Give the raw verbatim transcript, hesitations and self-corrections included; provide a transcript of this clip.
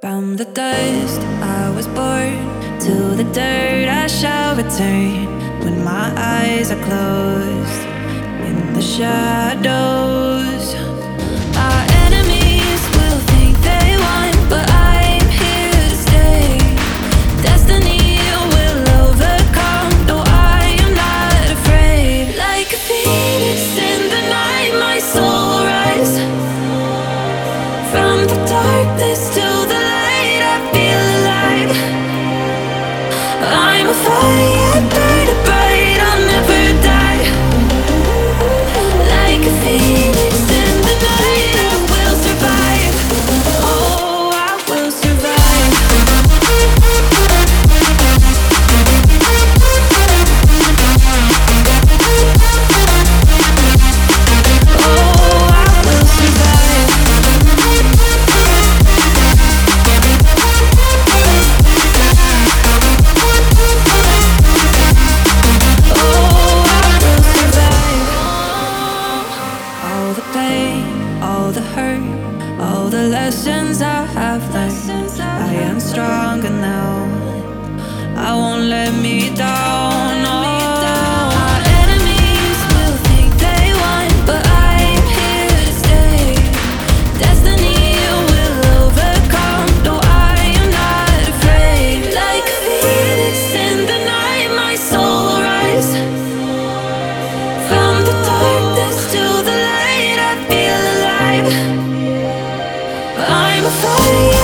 From the dust I was born, to the dirt I shall return. When my eyes are closed, in the shadows, our enemies will think they won, but I'm here to stay. Destiny will overcome, though I am not afraid. Like a phoenix in the night, my soul will rise. From the darkness to the light, I feel alive. I'm a fire, burning bright, I'll never die. Like a phoenix in the night, I will survive. Oh, I will survive. Oh, I will survive. All the pain, all the hurt, all the lessons I have learned. I am stronger now, I won't let me down, no. Our enemies will think they won, but I'm here to stay. Destiny will overcome, though I am not afraid. Like a phoenix in the night, my soul will rise. From the darkness to the light, I feel alive. I'm a fire.